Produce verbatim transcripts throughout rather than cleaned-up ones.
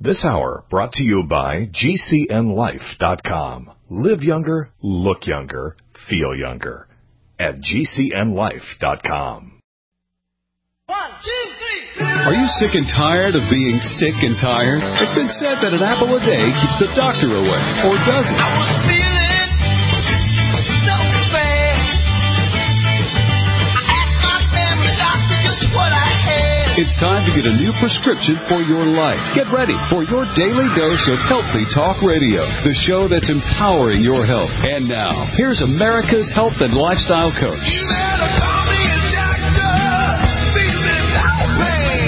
This hour brought to you by G C N life dot com. Live younger, look younger, feel younger at G C N life dot com. One, two, three. Are you sick and tired of being sick and tired? It's been said that an apple a day keeps the doctor away, or does it? I was feeling so bad. I asked my family doctor just what I had. It's time to get a new prescription for your life. Get ready for your daily dose of Healthy Talk Radio, the show that's empowering your health. And now, here's America's health and lifestyle coach. You better call me a doctor. Feeling no pain.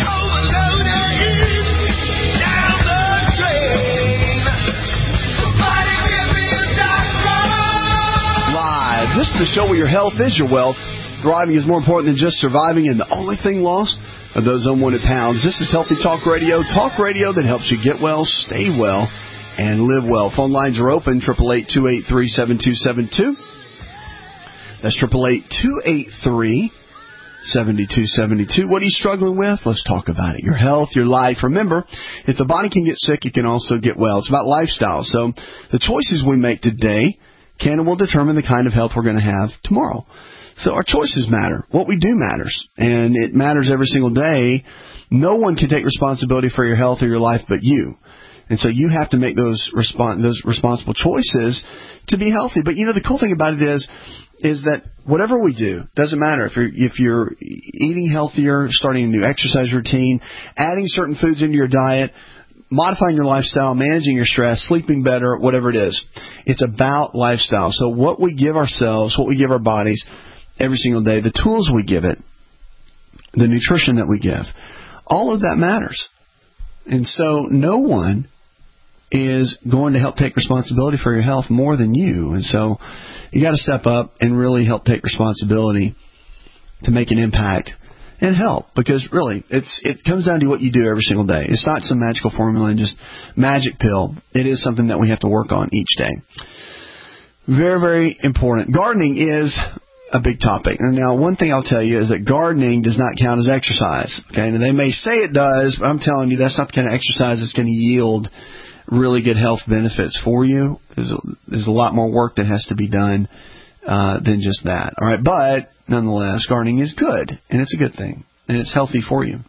Overloaded. Down the drain. Somebody give me a doctor. Live. This is the show where your health is your wealth. Thriving is more important than just surviving, and the only thing lost are those unwanted pounds. This is Healthy Talk Radio, talk radio that helps you get well, stay well, and live well. Phone lines are open, eight eight eight, two eight three, seven two seven two. That's eight eight eight, two eight three, seven two seven two. What are you struggling with? Let's talk about it. Your health, your life. Remember, if the body can get sick, it can also get well. It's about lifestyle. So the choices we make today can and will determine the kind of health we're going to have tomorrow. So our choices matter. What we do matters. And it matters every single day. No one can take responsibility for your health or your life but you. And so you have to make those respons- those responsible choices to be healthy. But, you know, the cool thing about it is is that whatever we do, doesn't matter if you're, if you're eating healthier, starting a new exercise routine, adding certain foods into your diet, modifying your lifestyle, managing your stress, sleeping better, whatever it is. It's about lifestyle. So what we give ourselves, what we give our bodies every single day, the tools we give it, the nutrition that we give, all of that matters. And so no one is going to help take responsibility for your health more than you. And so you got to step up and really help take responsibility to make an impact and help, because really it's it comes down to what you do every single day. It's not some magical formula and just magic pill. It is something that we have to work on each day. Very, very important. Gardening is a big topic. And now, one thing I'll tell you is that gardening does not count as exercise. Okay, and they may say it does, but I'm telling you that's not the kind of exercise that's going to yield really good health benefits for you. There's a, there's a lot more work that has to be done uh, than just that. All right, but nonetheless, gardening is good, and it's a good thing, and it's healthy for you.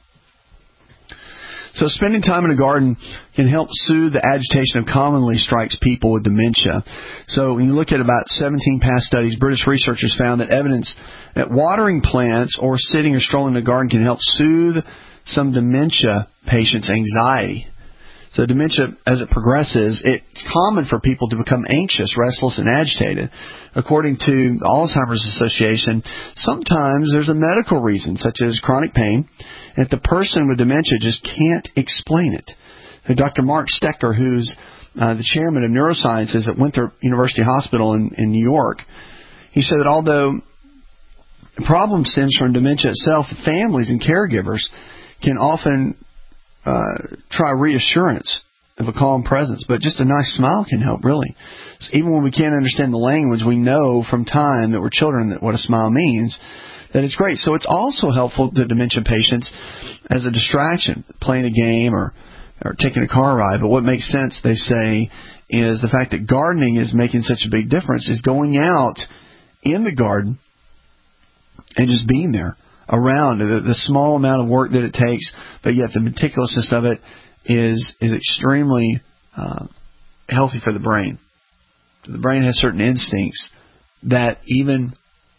So spending time in a garden can help soothe the agitation that commonly strikes people with dementia. So when you look at about seventeen past studies, British researchers found that evidence that watering plants or sitting or strolling in the garden can help soothe some dementia patients' anxiety. So dementia, as it progresses, it's common for people to become anxious, restless, and agitated. According to the Alzheimer's Association, sometimes there's a medical reason, such as chronic pain, and the person with dementia just can't explain it. Doctor Mark Stecker, who's uh, the chairman of neurosciences at Winthrop University Hospital in, in New York, he said that although the problem stems from dementia itself, families and caregivers can often uh, try reassurance of a calm presence, but just a nice smile can help, really. So even when we can't understand the language, we know from time that we're children that what a smile means, that it's great. So it's also helpful to dementia patients as a distraction, playing a game or, or taking a car ride. But what makes sense, they say, is the fact that gardening is making such a big difference, is going out in the garden and just being there around. The, the small amount of work that it takes, but yet the meticulousness of it is is extremely uh, healthy for the brain. The brain has certain instincts that even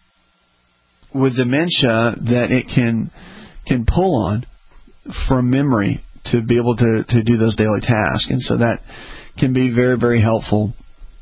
with dementia that it can can pull on from memory to be able to, to do those daily tasks. And so that can be very, very helpful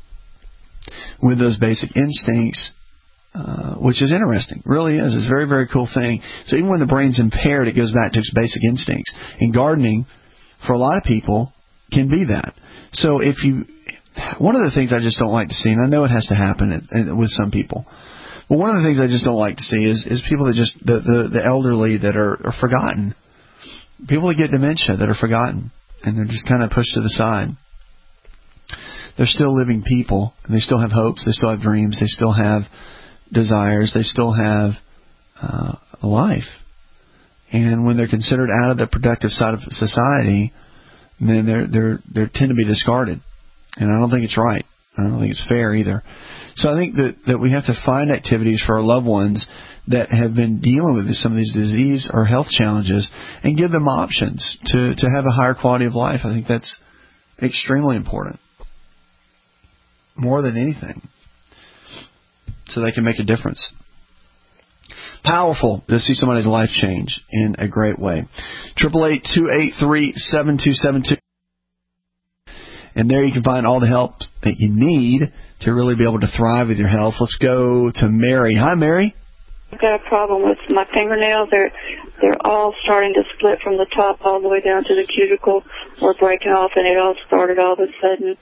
with those basic instincts, uh, which is interesting. Really is. It's a very, very cool thing. So even when the brain's impaired, it goes back to its basic instincts. And gardening, for a lot of people, can be that. So if you... One of the things I just don't like to see, and I know it has to happen with some people, but one of the things I just don't like to see is, is people that just, the, the, the elderly that are, are forgotten. People that get dementia that are forgotten, and they're just kind of pushed to the side. They're still living people, and they still have hopes, they still have dreams, they still have desires, they still have uh, a life. And when they're considered out of the productive side of society, then they're they're they tend to be discarded, and I don't think it's right. I don't think it's fair either. So I think that, that we have to find activities for our loved ones that have been dealing with some of these disease or health challenges and give them options to, to have a higher quality of life. I think that's extremely important, more than anything, so they can make a difference. Powerful to see somebody's life change in a great way. Triple eight two eight three seven two seven two, and there you can find all the help that you need to really be able to thrive with your health. Let's go to Mary. Hi, Mary. I've got a problem with my fingernails. They're they're all starting to split from the top all the way down to the cuticle, or breaking off, and it all started all of a sudden.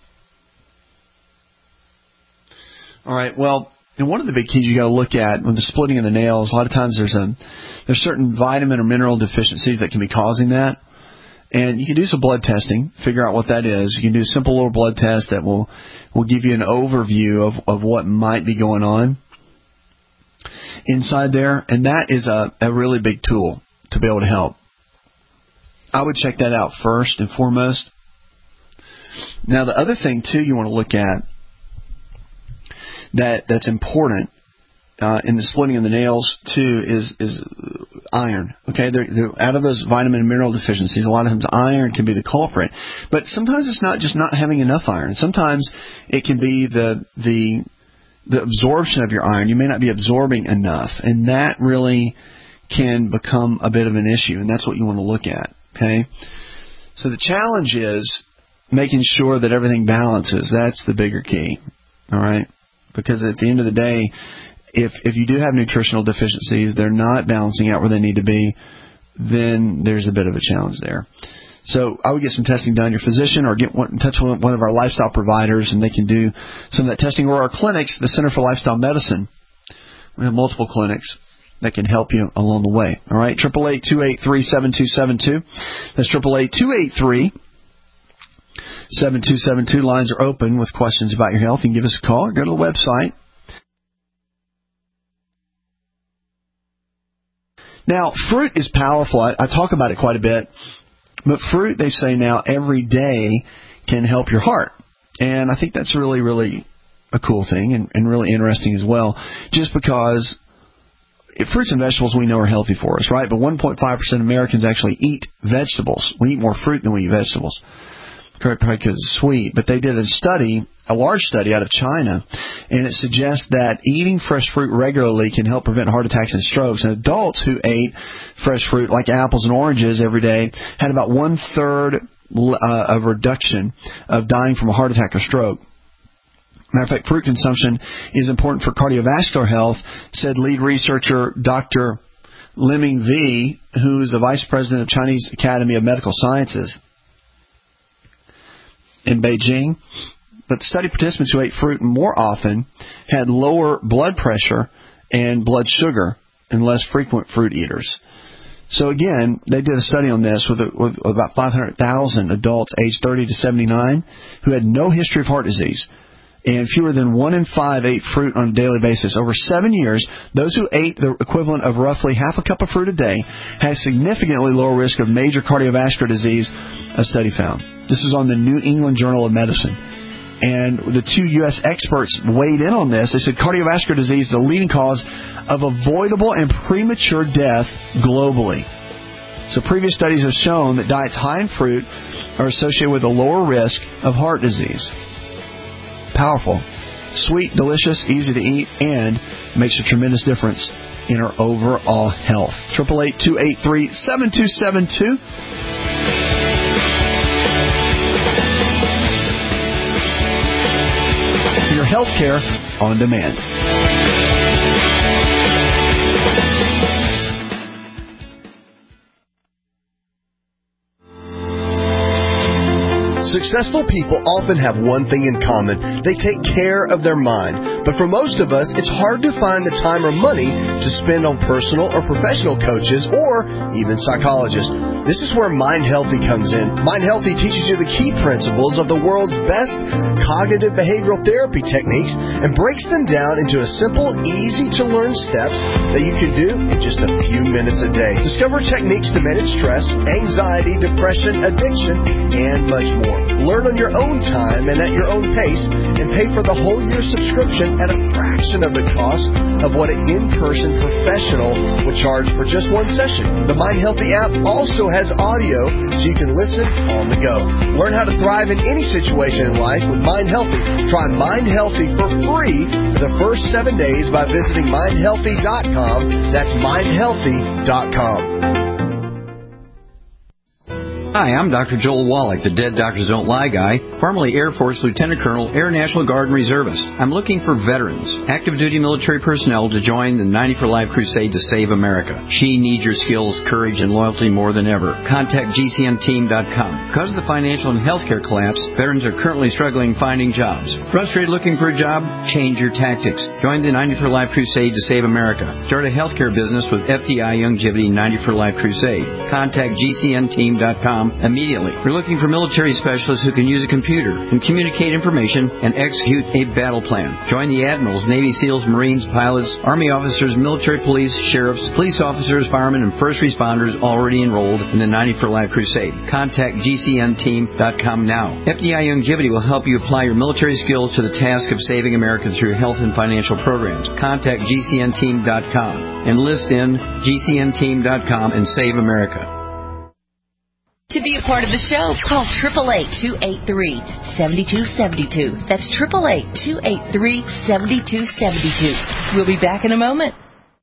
All right. Well, and one of the big keys you got to look at when the splitting of the nails, a lot of times there's a there's certain vitamin or mineral deficiencies that can be causing that. And you can do some blood testing, figure out what that is. You can do a simple little blood test that will, will give you an overview of, of what might be going on inside there. And that is a, a really big tool to be able to help. I would check that out first and foremost. Now, the other thing, too, you want to look at that that's important uh, in the splitting of the nails, too, is is iron. Okay, they're, they're, out of those vitamin and mineral deficiencies, a lot of times iron can be the culprit. But sometimes it's not just not having enough iron. Sometimes it can be the the the absorption of your iron. You may not be absorbing enough, and that really can become a bit of an issue, and that's what you want to look at. Okay, so the challenge is making sure that everything balances. That's the bigger key. All right, because at the end of the day, if if you do have nutritional deficiencies, they're not balancing out where they need to be, then there's a bit of a challenge there. So I would get some testing done. Your physician, or get in touch with one of our lifestyle providers, and they can do some of that testing. Or our clinics, the Center for Lifestyle Medicine, we have multiple clinics that can help you along the way. All right, triple eight two eight three seven two seven two. That's triple eight two eight three seven two seven two. Lines are open with questions about your health. You can give us a call or go to the website. Now, fruit is powerful. I, I talk about it quite a bit. But fruit, they say now, every day can help your heart. And I think that's really, really a cool thing and, and really interesting as well. Just because if fruits and vegetables we know are healthy for us, right? But one point five percent of Americans actually eat vegetables. We eat more fruit than we eat vegetables. Probably because it's sweet. But they did a study, a large study out of China, and it suggests that eating fresh fruit regularly can help prevent heart attacks and strokes. And adults who ate fresh fruit, like apples and oranges, every day, had about one-third uh, of reduction of dying from a heart attack or stroke. Matter of fact, fruit consumption is important for cardiovascular health, said lead researcher Doctor Liming V, who is the vice president of Chinese Academy of Medical Sciences in Beijing. But the study participants who ate fruit more often had lower blood pressure and blood sugar and less frequent fruit eaters. So again, they did a study on this with, with about five hundred thousand adults aged thirty to seventy-nine who had no history of heart disease. And fewer than one in five ate fruit on a daily basis. Over seven years, those who ate the equivalent of roughly half a cup of fruit a day had significantly lower risk of major cardiovascular disease, a study found. This is on the New England Journal of Medicine. And the two U S experts weighed in on this. They said cardiovascular disease is the leading cause of avoidable and premature death globally. So previous studies have shown that diets high in fruit are associated with a lower risk of heart disease. Powerful. Sweet, delicious, easy to eat, and makes a tremendous difference in our overall health. triple eight two eight three seven two seven two. For your health care on demand. Successful people often have one thing in common. They take care of their mind. But for most of us, it's hard to find the time or money to spend on personal or professional coaches or even psychologists. This is where Mind Healthy comes in. Mind Healthy teaches you the key principles of the world's best cognitive behavioral therapy techniques and breaks them down into a simple, easy-to-learn steps that you can do in just a few minutes a day. Discover techniques to manage stress, anxiety, depression, addiction, and much more. Learn on your own time and at your own pace, and pay for the whole year subscription at a fraction of the cost of what an in-person professional would charge for just one session. The Mind Healthy app also has audio so you can listen on the go. Learn how to thrive in any situation in life with Mind Healthy. Try Mind Healthy for free for the first seven days by visiting mind healthy dot com. That's mind healthy dot com. Hi, I'm Doctor Joel Wallach, the Dead Doctors Don't Lie guy, formerly Air Force Lieutenant Colonel, Air National Guard and Reservist. I'm looking for veterans, active duty military personnel to join the ninety for Life crusade to save America. She needs your skills, courage, and loyalty more than ever. Contact G C N team dot com. Because of the financial and healthcare collapse, veterans are currently struggling finding jobs. Frustrated looking for a job? Change your tactics. Join the ninety for Life crusade to save America. Start a healthcare business with F D I Youngevity ninety for Life crusade. Contact G C N team dot com immediately. We're looking for military specialists who can use a computer and communicate information and execute a battle plan. Join the admirals, Navy SEALs, Marines, pilots, Army officers, military police, sheriffs, police officers, firemen, and first responders already enrolled in the ninety for Life crusade. Contact G C N team dot com now. F D I Youngevity will help you apply your military skills to the task of saving America through health and financial programs. Contact G C N team dot com. Enlist in G C N team dot com and save America. To be a part of the show, call eight eight eight, two eight three, seven two seven two. That's eight eight eight, two eight three, seven two seven two. We'll be back in a moment.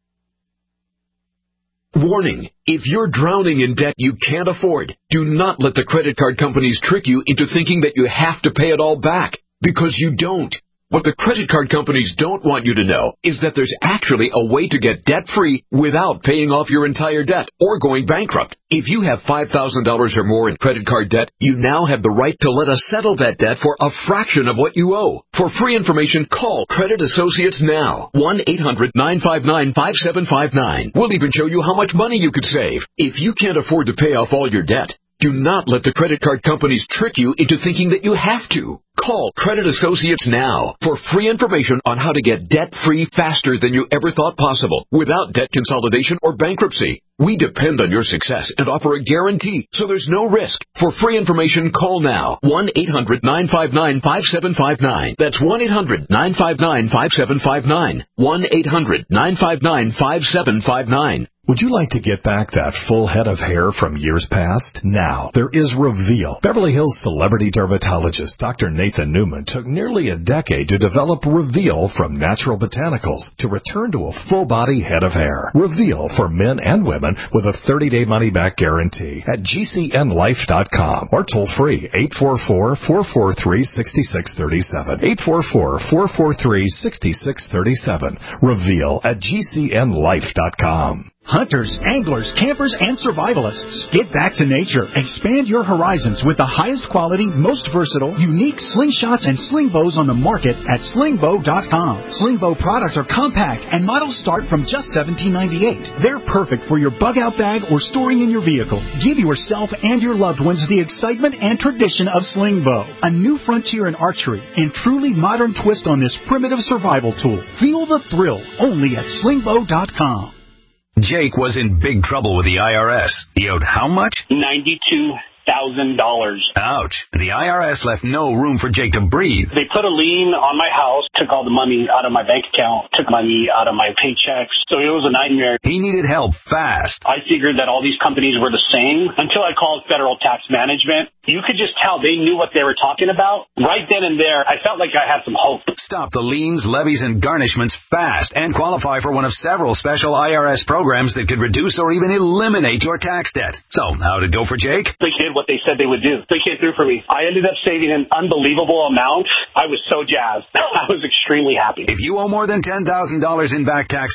Warning, if you're drowning in debt you can't afford, do not let the credit card companies trick you into thinking that you have to pay it all back, because you don't. What the credit card companies don't want you to know is that there's actually a way to get debt-free without paying off your entire debt or going bankrupt. If you have five thousand dollars or more in credit card debt, you now have the right to let us settle that debt for a fraction of what you owe. For free information, call Credit Associates now. one eight hundred, nine five nine, five seven five nine. We'll even show you how much money you could save. If you can't afford to pay off all your debt, do not let the credit card companies trick you into thinking that you have to. Call Credit Associates now for free information on how to get debt-free faster than you ever thought possible without debt consolidation or bankruptcy. We depend on your success and offer a guarantee, so there's no risk. For free information, call now. one eight hundred, nine five nine, five seven five nine. That's one eight hundred, nine five nine, five seven five nine. one eight hundred, nine five nine, five seven five nine. Would you like to get back that full head of hair from years past? Now, there is Reveal. Beverly Hills celebrity dermatologist Doctor Nathan Newman took nearly a decade to develop Reveal from natural botanicals to return to a full-body head of hair. Reveal for men and women with a thirty-day money-back guarantee at G C N life dot com or toll-free eight four four, four four three, six six three seven. eight four four, four four three, six six three seven. Reveal at G C N life dot com. Hunters, anglers, campers, and survivalists. Get back to nature. Expand your horizons with the highest quality, most versatile, unique slingshots and sling bows on the market at sling bow dot com. Sling bow products are compact and models start from just seventeen ninety-eight. They're perfect for your bug-out bag or storing in your vehicle. Give yourself and your loved ones the excitement and tradition of sling bow. A new frontier in archery and truly modern twist on this primitive survival tool. Feel the thrill only at sling bow dot com. Jake was in big trouble with the I R S. He owed how much? ninety-two thousand dollars. Ouch. The I R S left no room for Jake to breathe. They put a lien on my house, took all the money out of my bank account, took money out of my paychecks. So it was a nightmare. He needed help fast. I figured that all these companies were the same until I called Federal Tax Management. You could just tell they knew what they were talking about. Right then and there, I felt like I had some hope. Stop the liens, levies, and garnishments fast and qualify for one of several special I R S programs that could reduce or even eliminate your tax debt. So, how'd it go for Jake? They did what they said they would do. They came through for me. I ended up saving an unbelievable amount. I was so jazzed. I was extremely happy. If you owe more than ten thousand dollars in back taxes,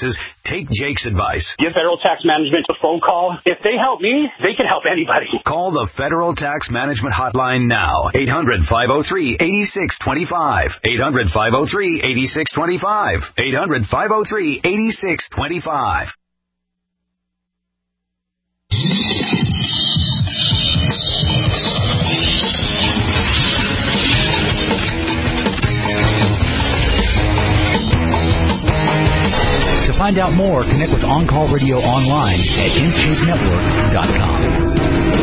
Take Jake's advice. Give Federal Tax Management a phone call. If they help me, they can help anybody. Call the Federal Tax Management Hotline now. eight hundred, five oh three, eight six two five. eight hundred, five oh three, eight six two five. eight hundred, five oh three, eight six two five. To find out more, connect with On Call Radio online at intake network dot com.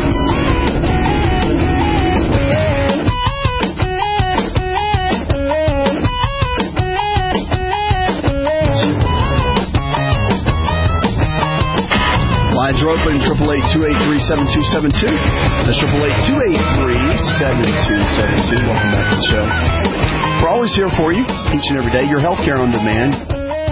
Lines are open, eight eight eight, two eight three, seven two seven two. That's eight eight eight, two eight three, seven two seven two. Welcome back to the show. We're always here for you, each and every day. Your healthcare on demand.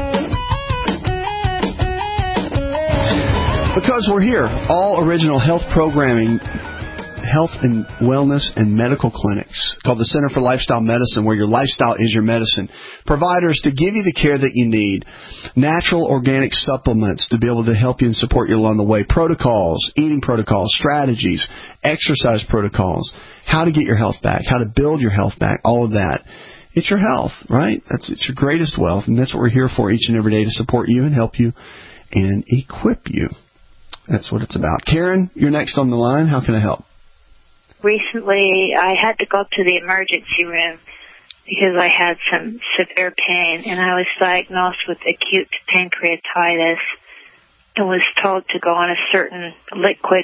Because we're here, all original health programming, health and wellness and medical clinics called the Center for Lifestyle Medicine, where your lifestyle is your medicine. Providers to give you the care that you need. Natural organic supplements to be able to help you and support you along the way. Protocols, eating protocols, strategies, exercise protocols, how to get your health back, how to build your health back, all of that. It's your health, right? That's it's your greatest wealth, and that's what we're here for each and every day, to support you and help you and equip you. That's what it's about. Karen, you're next on the line. How can I help? Recently, I had to go to the emergency room because I had some severe pain, and I was diagnosed with acute pancreatitis and was told to go on a certain liquid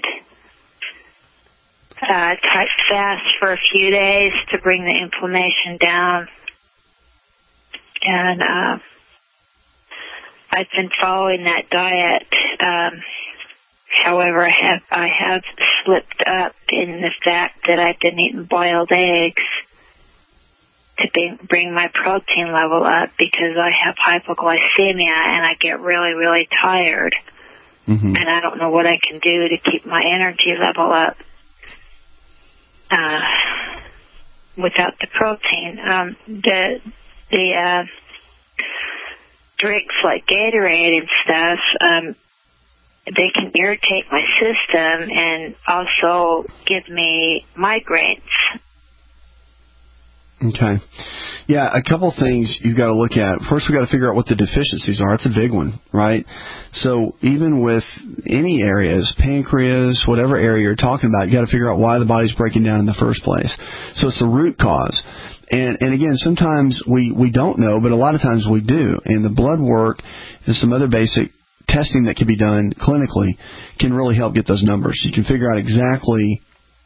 uh, type fast for a few days to bring the inflammation down. And uh, I've been following that diet. Um, However, I have I have slipped up in the fact that I've been eating boiled eggs to be, bring my protein level up, because I have hypoglycemia and I get really, really tired. Mm-hmm. And I don't know what I can do to keep my energy level up uh, without the protein. Um, the the uh, drinks like Gatorade and stuff, um, they can irritate my system and also give me migraines. Okay. Yeah, a couple things you've got to look at. First, we've got to figure out what the deficiencies are. That's a big one, right? So even with any areas, pancreas, whatever area you're talking about, you've got to figure out why the body's breaking down in the first place. So it's the root cause. And, and again, sometimes we, we don't know, but a lot of times we do. And the blood work and some other basic testing that can be done clinically can really help get those numbers. You can figure out exactly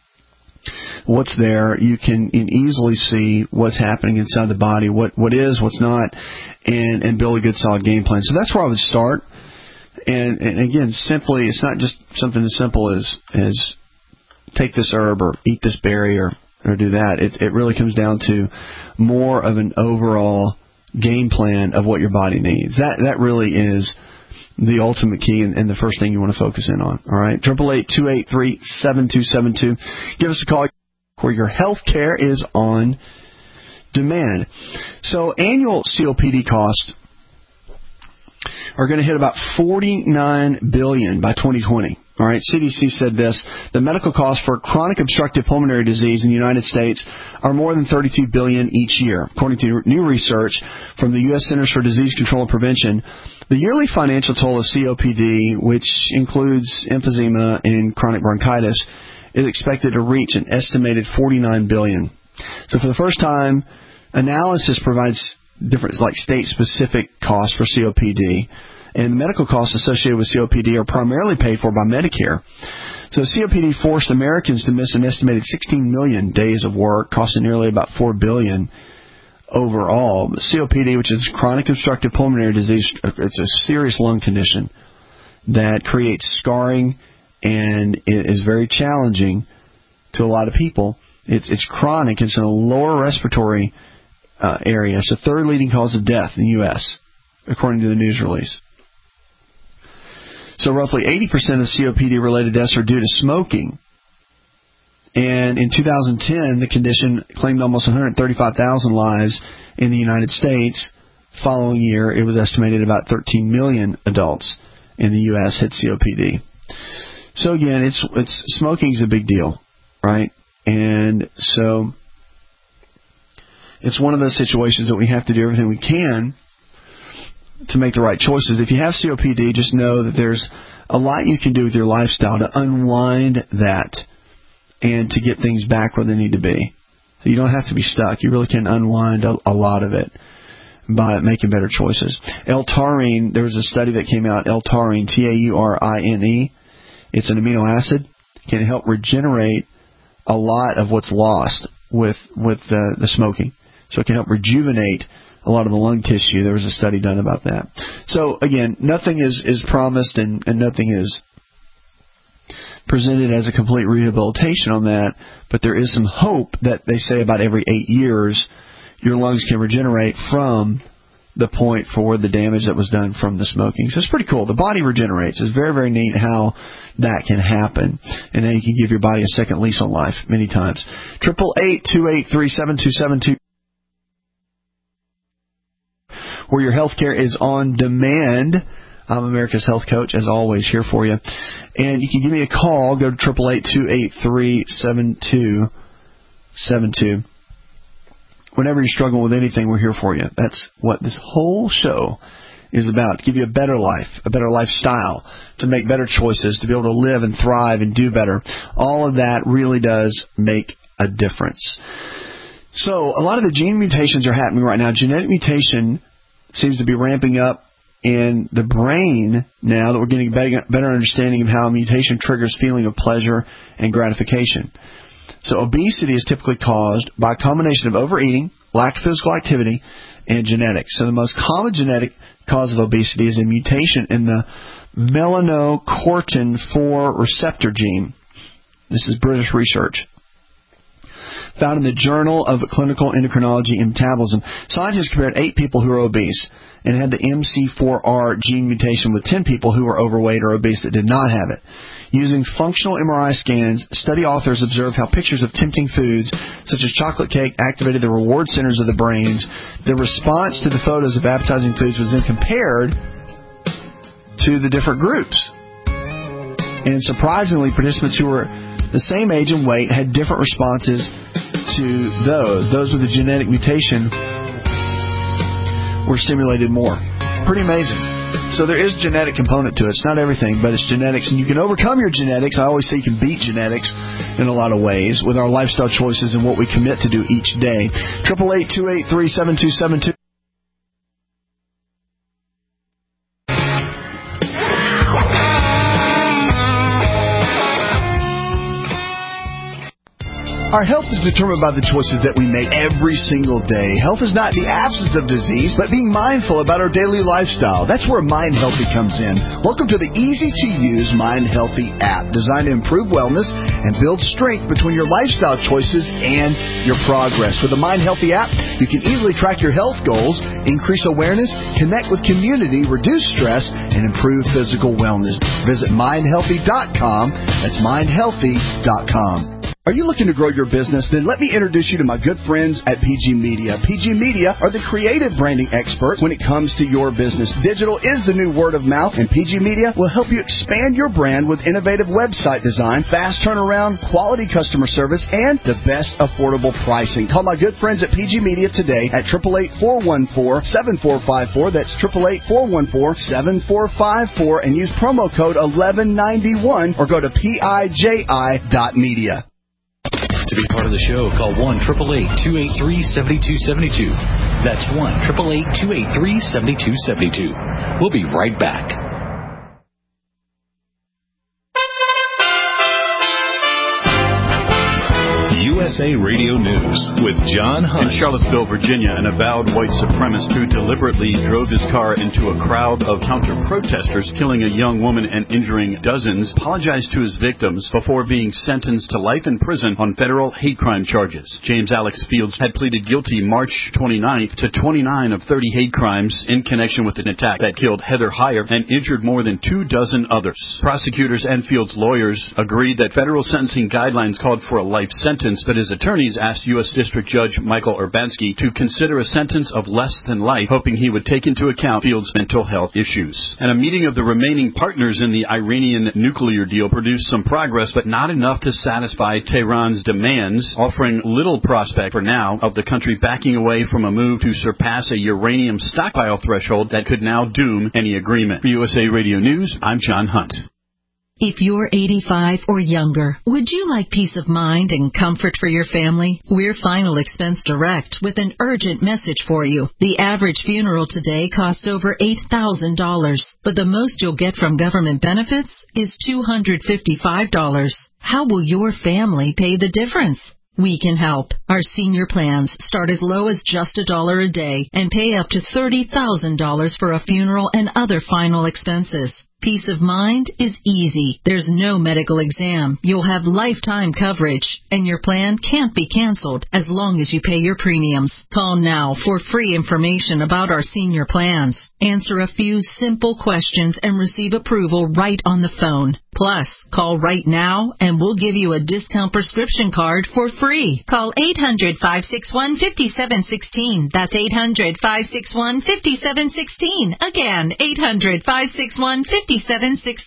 what's there. You can easily see what's happening inside the body, what what is, what's not, and, and build a good solid game plan. So that's where I would start. And, and again, simply, it's not just something as simple as, as take this herb or eat this berry or, or do that. It, it really comes down to more of an overall game plan of what your body needs. That that really is the ultimate key and, and the first thing you want to focus in on. All right, triple eight two eight three seven two seven two. Give us a call where your health care is on demand. So annual C O P D costs are going to hit about forty-nine billion dollars by twenty twenty. All right, C D C said this: the medical costs for chronic obstructive pulmonary disease in the United States are more than thirty-two billion dollars each year. According to new research from the U S Centers for Disease Control and Prevention, the yearly financial toll of C O P D, which includes emphysema and chronic bronchitis, is expected to reach an estimated forty-nine billion dollars. So for the first time, analysis provides different, like state-specific costs for C O P D. And the medical costs associated with C O P D are primarily paid for by Medicare. So C O P D forced Americans to miss an estimated sixteen million days of work, costing nearly about four billion dollars overall. C O P D, which is chronic obstructive pulmonary disease, it's a serious lung condition that creates scarring and is very challenging to a lot of people. It's, it's chronic. It's in a lower respiratory uh, area. It's the third leading cause of death in the U S, according to the news release. So roughly eighty percent of C O P D-related deaths are due to smoking. And in two thousand ten, the condition claimed almost one hundred thirty-five thousand lives in the United States, following year, it was estimated about thirteen million adults in the U S had C O P D. So again, it's it's smoking is a big deal, right? And so it's one of those situations that we have to do everything we can to make the right choices. If you have C O P D, just know that there's a lot you can do with your lifestyle to unwind that and to get things back where they need to be. So you don't have to be stuck. You really can unwind a, a lot of it by making better choices. L-taurine, there was a study that came out, L-taurine, T A U R I N E. It's an amino acid. It can help regenerate a lot of what's lost with with the, the smoking. So it can help rejuvenate a lot of the lung tissue. There was a study done about that. So again, nothing is, is promised and, and nothing is presented as a complete rehabilitation on that, but there is some hope that they say about every eight years your lungs can regenerate from the point for the damage that was done from the smoking. So it's pretty cool. The body regenerates. It's very, very neat how that can happen. And then you can give your body a second lease on life many times. eight eight eight, two eight three, seven two seven two. Where your health care is on demand. I'm America's Health Coach, as always, here for you. And you can give me a call. Go to eight eight eight, two eight three, seven two seven two. Whenever you're struggling with anything, we're here for you. That's what this whole show is about, to give you a better life, a better lifestyle, to make better choices, to be able to live and thrive and do better. All of that really does make a difference. So a lot of the gene mutations are happening right now. Genetic mutation seems to be ramping up in the brain now that we're getting a better understanding of how a mutation triggers feeling of pleasure and gratification. So obesity is typically caused by a combination of overeating, lack of physical activity, and genetics. So the most common genetic cause of obesity is a mutation in the melanocortin four receptor gene. This is British research. Found in the Journal of Clinical Endocrinology and Metabolism, scientists compared eight people who were obese and had the M C four R gene mutation with ten people who were overweight or obese that did not have it. Using functional M R I scans, study authors observed how pictures of tempting foods, such as chocolate cake, activated the reward centers of the brains. The response to the photos of appetizing foods was then compared to the different groups. And surprisingly, participants who were the same age and weight had different responses to those. Those with a genetic mutation were stimulated more. Pretty amazing. So there is a genetic component to it. It's not everything, but it's genetics. And you can overcome your genetics. I always say you can beat genetics in a lot of ways with our lifestyle choices and what we commit to do each day. eight eight eight, two eight three, seven two seven two. Our health is determined by the choices that we make every single day. Health is not the absence of disease, but being mindful about our daily lifestyle. That's where Mind Healthy comes in. Welcome to the easy-to-use Mind Healthy app, designed to improve wellness and build strength between your lifestyle choices and your progress. With the Mind Healthy app, you can easily track your health goals, increase awareness, connect with community, reduce stress, and improve physical wellness. Visit mind healthy dot com. That's mind healthy dot com. Are you looking to grow your business? Then let me introduce you to my good friends at P G Media. P G Media are the creative branding experts when it comes to your business. Digital is the new word of mouth, and P G Media will help you expand your brand with innovative website design, fast turnaround, quality customer service, and the best affordable pricing. Call my good friends at P G Media today at eight eight eight, four one four, seven four five four. That's eight eight eight, four one four, seven four five four, and use promo code eleven ninety-one or go to P I J I dot media. To be part of the show, call one eight eight eight, two eight three, seven two seven two. That's one eight eight eight, two eight three, seven two seven two. We'll be right back. U S A Radio News with John Hunt. In Charlottesville, Virginia, an avowed white supremacist who deliberately drove his car into a crowd of counter-protesters, killing a young woman and injuring dozens, apologized to his victims before being sentenced to life in prison on federal hate crime charges. James Alex Fields had pleaded guilty March twenty-ninth to twenty-nine of thirty hate crimes in connection with an attack that killed Heather Heyer and injured more than two dozen others. Prosecutors and Fields' lawyers agreed that federal sentencing guidelines called for a life sentence, but his his attorneys asked U S District Judge Michael Urbanski to consider a sentence of less than life, hoping he would take into account Field's mental health issues. And a meeting of the remaining partners in the Iranian nuclear deal produced some progress, but not enough to satisfy Tehran's demands, offering little prospect for now of the country backing away from a move to surpass a uranium stockpile threshold that could now doom any agreement. For U S A Radio News, I'm John Hunt. If you're eighty-five or younger, would you like peace of mind and comfort for your family? We're Final Expense Direct with an urgent message for you. The average funeral today costs over eight thousand dollars, but the most you'll get from government benefits is two hundred fifty-five dollars. How will your family pay the difference? We can help. Our senior plans start as low as just a dollar a day and pay up to thirty thousand dollars for a funeral and other final expenses. Peace of mind is easy. There's no medical exam. You'll have lifetime coverage, and your plan can't be canceled as long as you pay your premiums. Call now for free information about our senior plans. Answer a few simple questions and receive approval right on the phone. Plus, call right now and we'll give you a discount prescription card for free. Call eight hundred, five six one, five seven one six. That's eight hundred, five six one, five seven one six. Again, eight hundred, five six one, five seven one six.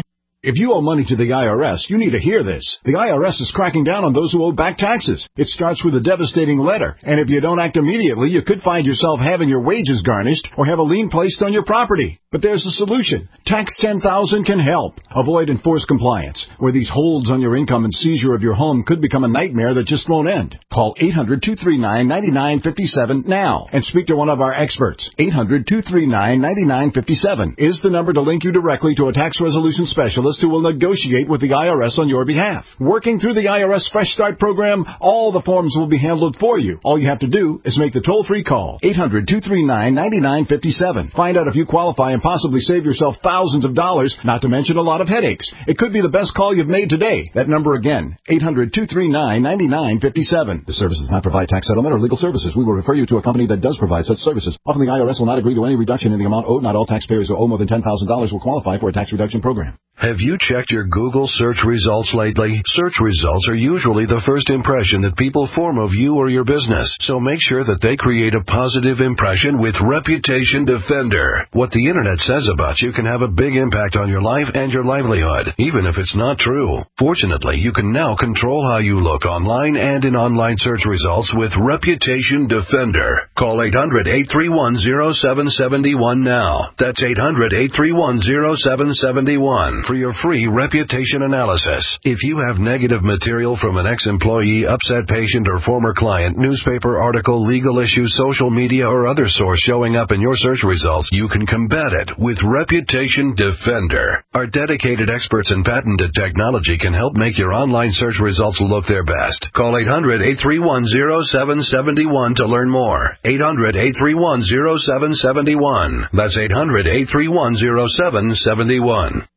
If you owe money to the I R S, you need to hear this. The I R S is cracking down on those who owe back taxes. It starts with a devastating letter, and if you don't act immediately, you could find yourself having your wages garnished or have a lien placed on your property. But there's a solution. Tax ten thousand can help. Avoid enforced compliance, where these holds on your income and seizure of your home could become a nightmare that just won't end. Call eight hundred, two three nine, nine nine five seven now and speak to one of our experts. eight hundred, two three nine, nine nine five seven is the number to link you directly to a tax resolution specialist who will negotiate with the I R S on your behalf. Working through the I R S Fresh Start program, all the forms will be handled for you. All you have to do is make the toll-free call. eight hundred, two three nine, nine nine five seven. Find out if you qualify and possibly save yourself thousands of dollars, not to mention a lot of headaches. It could be the best call you've made today. That number again, eight hundred, two three nine, nine nine five seven. The service does not provide tax settlement or legal services. We will refer you to a company that does provide such services. Often the I R S will not agree to any reduction in the amount owed. Not all taxpayers who owe more than ten thousand dollars will qualify for a tax reduction program. Have you checked your Google search results lately? Search results are usually the first impression that people form of you or your business, so make sure that they create a positive impression with Reputation Defender. What the Internet says about you can have a big impact on your life and your livelihood, even if it's not true. Fortunately, you can now control how you look online and in online search results with Reputation Defender. Call eight hundred, eight three one, zero seven seven one now. That's eight hundred, eight three one, zero seven seven one. For your free reputation analysis. If you have negative material from an ex-employee, upset patient, or former client, newspaper article, legal issue, social media, or other source showing up in your search results, you can combat it with Reputation Defender. Our dedicated experts in patented technology can help make your online search results look their best. Call eight hundred, eight three one, zero seven seven one to learn more. eight hundred, eight three one, zero seven seven one. That's eight hundred, eight three one, zero seven seven one.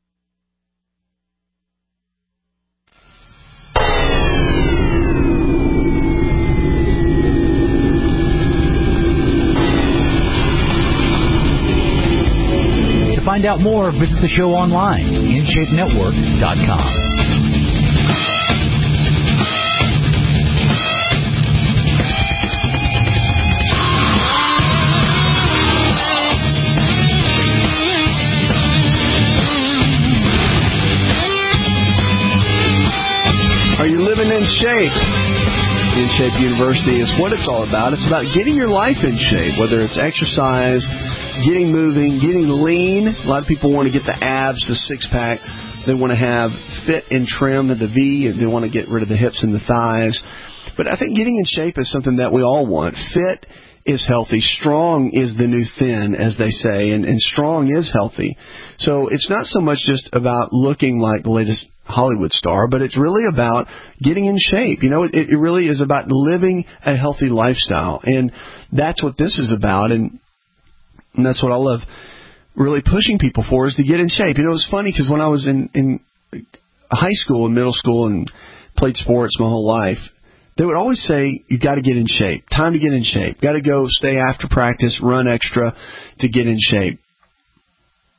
To find out more, visit the show online, in shape network dot com. Are you living in shape? In Shape University is what it's all about. It's about getting your life in shape, whether it's exercise, getting moving, getting lean. A lot of people want to get the abs, the six-pack. They want to have fit and trim at the V, and they want to get rid of the hips and the thighs. But I think getting in shape is something that we all want. Fit is healthy. Strong is the new thin, as they say, and, and strong is healthy. So it's not so much just about looking like the latest Hollywood star, but it's really about getting in shape. You know, it, it really is about living a healthy lifestyle, and that's what this is about, and, and that's what I love really pushing people for, is to get in shape. You know, it's funny because when I was in, in high school and middle school and played sports my whole life, they would always say, you got to get in shape. Time to get in shape. Got to go stay after practice, run extra to get in shape.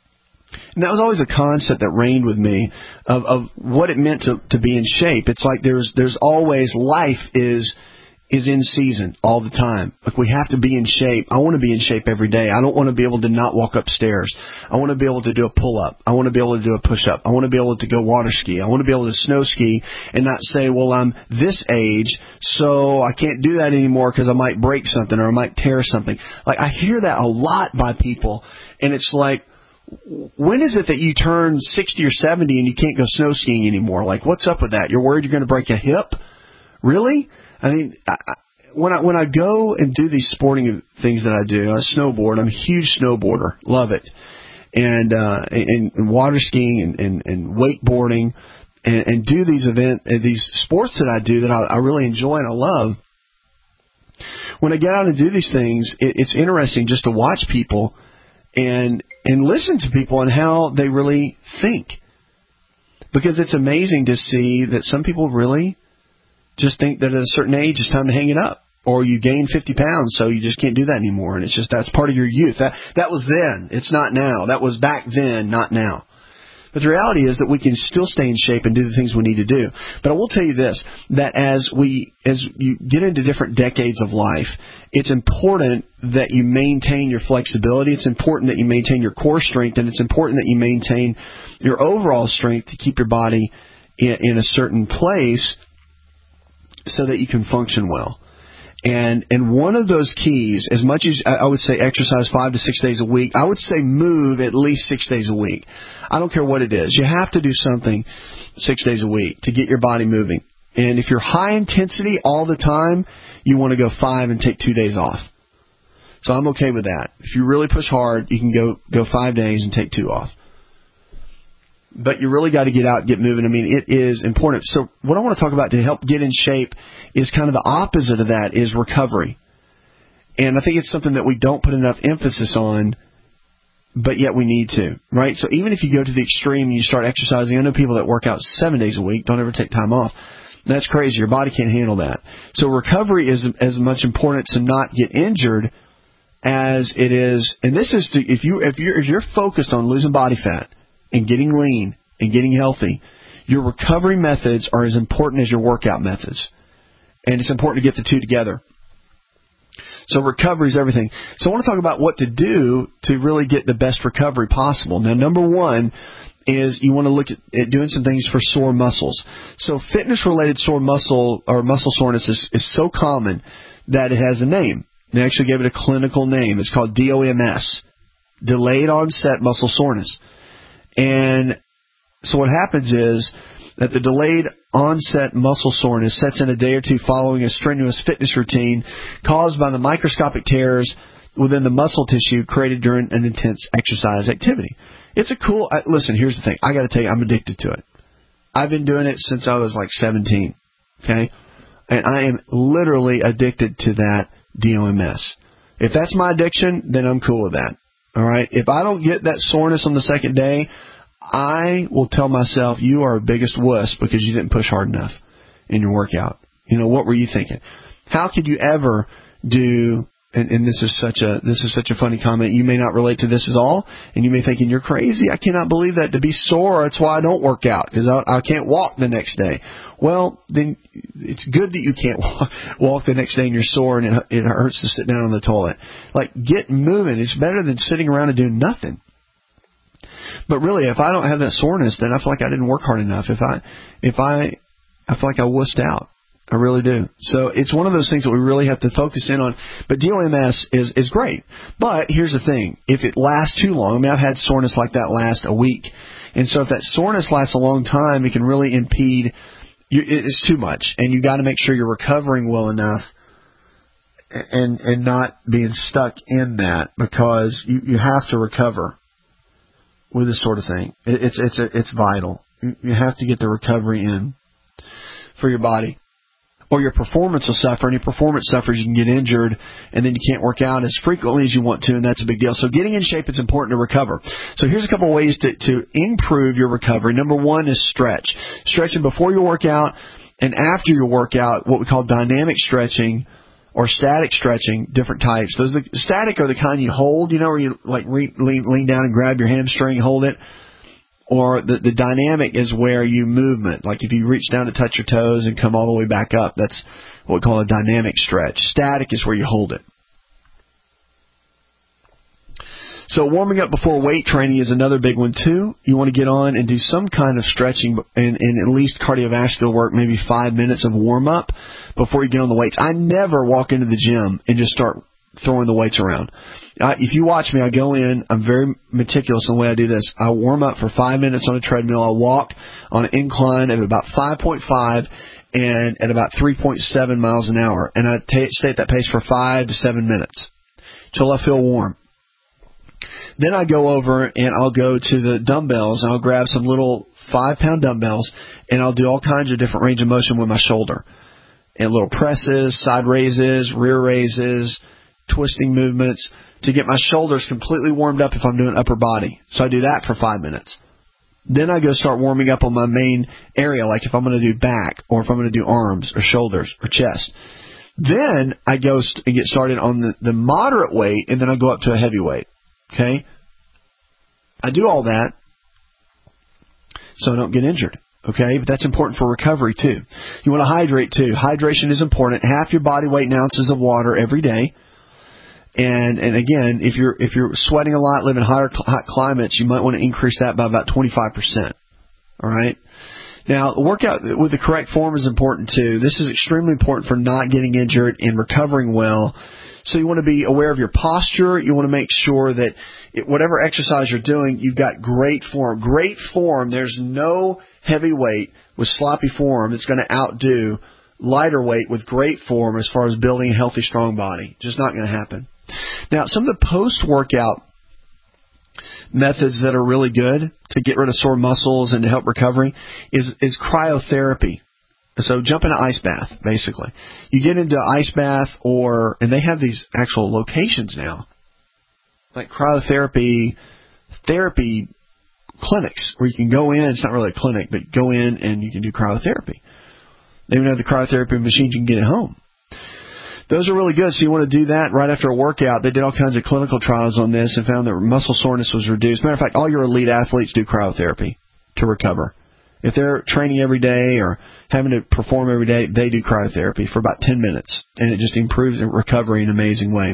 And that was always a concept that reigned with me of, of what it meant to, to be in shape. It's like there's there's always, life is is in season all the time. Like, we have to be in shape. I want to be in shape every day. I don't want to be able to not walk upstairs. I want to be able to do a pull-up. I want to be able to do a push-up. I want to be able to go water ski. I want to be able to snow ski and not say, well, I'm this age, so I can't do that anymore because I might break something or I might tear something. Like, I hear that a lot by people, and it's like, when is it that you turn sixty or seventy and you can't go snow skiing anymore? Like, what's up with that? You're worried you're going to break a hip? Really? I mean, I, when I when I go and do these sporting things that I do, I snowboard. I'm a huge snowboarder, love it, and uh, and, and water skiing and, and, and wakeboarding, and, and do these event uh, these sports that I do that I, I really enjoy and I love. When I get out and do these things, it, it's interesting just to watch people and and listen to people and how they really think, because it's amazing to see that some people really just think that at a certain age it's time to hang it up, or you gain fifty pounds, so you just can't do that anymore. And it's just, that's part of your youth. That that was then. It's not now. That was back then, not now. But the reality is that we can still stay in shape and do the things we need to do. But I will tell you this, that as we, as you get into different decades of life, it's important that you maintain your flexibility. It's important that you maintain your core strength, and it's important that you maintain your overall strength to keep your body in, in a certain place, so that you can function well. And and one of those keys, as much as I would say exercise five to six days a week, I would say move at least six days a week. I don't care what it is. You have to do something six days a week to get your body moving. And if you're high intensity all the time, you want to go five and take two days off. So I'm okay with that. If you really push hard, you can go, go five days and take two off. But you really got to get out and get moving. I mean, it is important. So what I want to talk about to help get in shape is kind of the opposite of that, is recovery. And I think it's something that we don't put enough emphasis on, but yet we need to, right? So even if you go to the extreme and you start exercising, I know people that work out seven days a week, don't ever take time off. That's crazy. Your body can't handle that. So recovery is as much important to not get injured as it is, and this is to, if you if you're if you're focused on losing body fat and getting lean and getting healthy, your recovery methods are as important as your workout methods. And it's important to get the two together. So recovery is everything. So I want to talk about what to do to really get the best recovery possible. Now, number one is you want to look at, at doing some things for sore muscles. So fitness-related sore muscle or muscle soreness is, is so common that it has a name. They actually gave it a clinical name. It's called D O M S, delayed onset muscle soreness. And so what happens is that the delayed onset muscle soreness sets in a day or two following a strenuous fitness routine caused by the microscopic tears within the muscle tissue created during an intense exercise activity. It's a cool, uh, listen, here's the thing. I got to tell you, I'm addicted to it. I've been doing it since I was like seventeen, okay? And I am literally addicted to that D O M S. If that's my addiction, then I'm cool with that. All right. If I don't get that soreness on the second day, I will tell myself, you are a biggest wuss because you didn't push hard enough in your workout. You know, what were you thinking? How could you ever do, and, and this is such a this is such a funny comment. You may not relate to this at all, and you may think, you're crazy. I cannot believe that. To be sore, that's why I don't work out, because I, I can't walk the next day. Well, then it's good that you can't walk, walk the next day and you're sore and it, it hurts to sit down on the toilet. Like, get moving. It's better than sitting around and doing nothing. But really, if I don't have that soreness, then I feel like I didn't work hard enough. If I, if I, I feel like I wussed out. I really do. So it's one of those things that we really have to focus in on. But D O M S is, is great. But here's the thing. If it lasts too long, I mean, I've had soreness like that last a week. And so if that soreness lasts a long time, it can really impede. You, it's too much. And you got to make sure you're recovering well enough and, and not being stuck in that, because you, you have to recover with this sort of thing. It, it's, it's, a, it's vital. You, you have to get the recovery in for your body, or your performance will suffer. And your performance suffers, you can get injured, and then you can't work out as frequently as you want to, and that's a big deal. So getting in shape, it's important to recover. So here's a couple of ways to, to improve your recovery. Number one is stretch. Stretching before your workout and after your workout, what we call dynamic stretching, or static stretching, different types. Those the static are the kind you hold, you know, where you like re, lean, lean down and grab your hamstring, hold it. Or the, the dynamic is where you movement. Like if you reach down to touch your toes and come all the way back up, that's what we call a dynamic stretch. Static is where you hold it. So warming up before weight training is another big one too. You want to get on and do some kind of stretching and, and at least cardiovascular work, maybe five minutes of warm up before you get on the weights. I never walk into the gym and just start throwing the weights around. Uh, if you watch me, I go in, I'm very meticulous in the way I do this. I warm up for five minutes on a treadmill. I walk on an incline at about five point five and at about three point seven miles an hour. And I t- stay at that pace for five to seven minutes till I feel warm. Then I go over and I'll go to the dumbbells and I'll grab some little five-pound dumbbells and I'll do all kinds of different range of motion with my shoulder. And little presses, side raises, rear raises, twisting movements to get my shoulders completely warmed up if I'm doing upper body. So I do that for five minutes. Then I go start warming up on my main area, like if I'm going to do back or if I'm going to do arms or shoulders or chest. Then I go st- and get started on the, the moderate weight, and then I go up to a heavy weight. Okay? I do all that so I don't get injured. Okay? But that's important for recovery too. You want to hydrate too. Hydration is important. Half your body weight in ounces of water every day. And and again, if you're if you're sweating a lot, living in higher hot climates, you might want to increase that by about twenty-five percent. All right? Now, workout with the correct form is important too. This is extremely important for not getting injured and recovering well. So you want to be aware of your posture. You want to make sure that it, whatever exercise you're doing, you've got great form. Great form, there's no heavy weight with sloppy form that's going to outdo lighter weight with great form as far as building a healthy, strong body. Just not going to happen. Now, some of the post-workout methods that are really good to get rid of sore muscles and to help recovery is, is cryotherapy. So jump in an ice bath, basically. You get into ice bath or, and they have these actual locations now, like cryotherapy therapy clinics where you can go in. It's not really a clinic, but go in and you can do cryotherapy. They even have the cryotherapy machines you can get at home. Those are really good, so you want to do that right after a workout. They did all kinds of clinical trials on this and found that muscle soreness was reduced. Matter of fact, all your elite athletes do cryotherapy to recover. If they're training every day or having to perform every day, they do cryotherapy for about ten minutes, and it just improves recovery in an amazing way.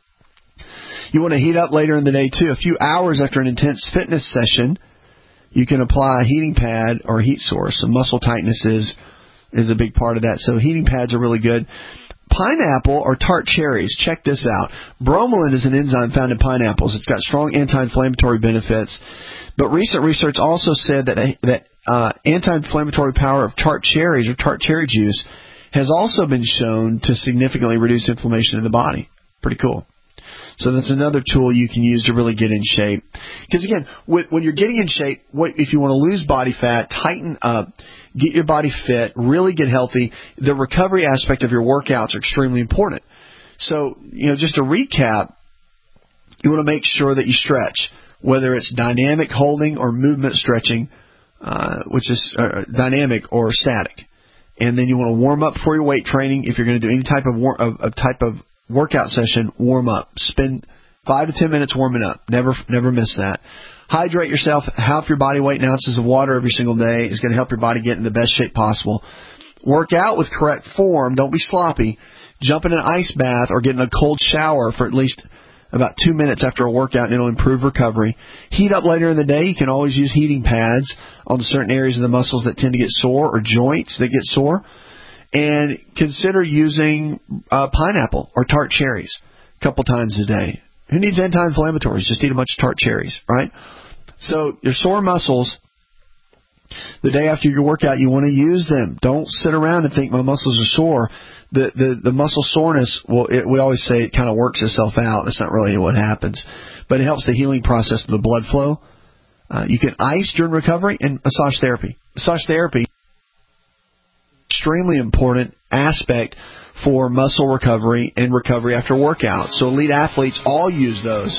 You want to heat up later in the day, too. A few hours after an intense fitness session, you can apply a heating pad or a heat source. So muscle tightness is, is a big part of that. So heating pads are really good. Pineapple or tart cherries. Check this out. Bromelain is an enzyme found in pineapples. It's got strong anti-inflammatory benefits. But recent research also said that that uh, anti-inflammatory power of tart cherries or tart cherry juice has also been shown to significantly reduce inflammation in the body. Pretty cool. So that's another tool you can use to really get in shape. Because again, when you're getting in shape, what, if you want to lose body fat, tighten up, get your body fit, really get healthy, the recovery aspect of your workouts are extremely important. So, you know, just to recap, you want to make sure that you stretch, whether it's dynamic holding or movement stretching, uh, which is uh, dynamic or static. And then you want to warm up for your weight training. If you're going to do any type of, war- of, of type of workout session, warm up. Spend five to ten minutes warming up. Never, never miss that. Hydrate yourself. Half your body weight in ounces of water every single day is going to help your body get in the best shape possible. Work out with correct form. Don't be sloppy. Jump in an ice bath or get in a cold shower for at least about two minutes after a workout, and it'll improve recovery. Heat up later in the day. You can always use heating pads on certain areas of the muscles that tend to get sore or joints that get sore. And consider using uh, pineapple or tart cherries a couple times a day. Who needs anti-inflammatories? Just eat a bunch of tart cherries, right? So your sore muscles, the day after your workout, you want to use them. Don't sit around and think my muscles are sore. The the, the muscle soreness, well, it, we always say it kind of works itself out. That's not really what happens. But it helps the healing process of the blood flow. Uh, you can ice during recovery and massage therapy. Massage therapy, extremely important aspect for muscle recovery and recovery after workout. So elite athletes all use those.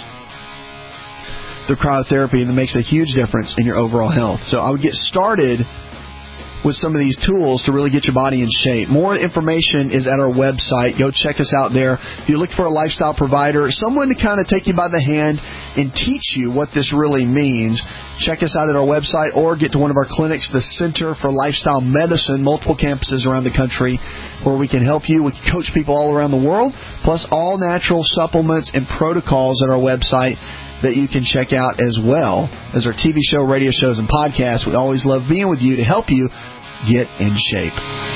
The cryotherapy, and it makes a huge difference in your overall health. So I would get started with some of these tools to really get your body in shape. More information is at our website. Go check us out there. If you look for a lifestyle provider, someone to kind of take you by the hand and teach you what this really means, check us out at our website or get to one of our clinics, the Center for Lifestyle Medicine, multiple campuses around the country, where we can help you. We can coach people all around the world, plus all natural supplements and protocols at our website that you can check out, as well as our T V show, radio shows, and podcasts. We always love being with you to help you get in shape.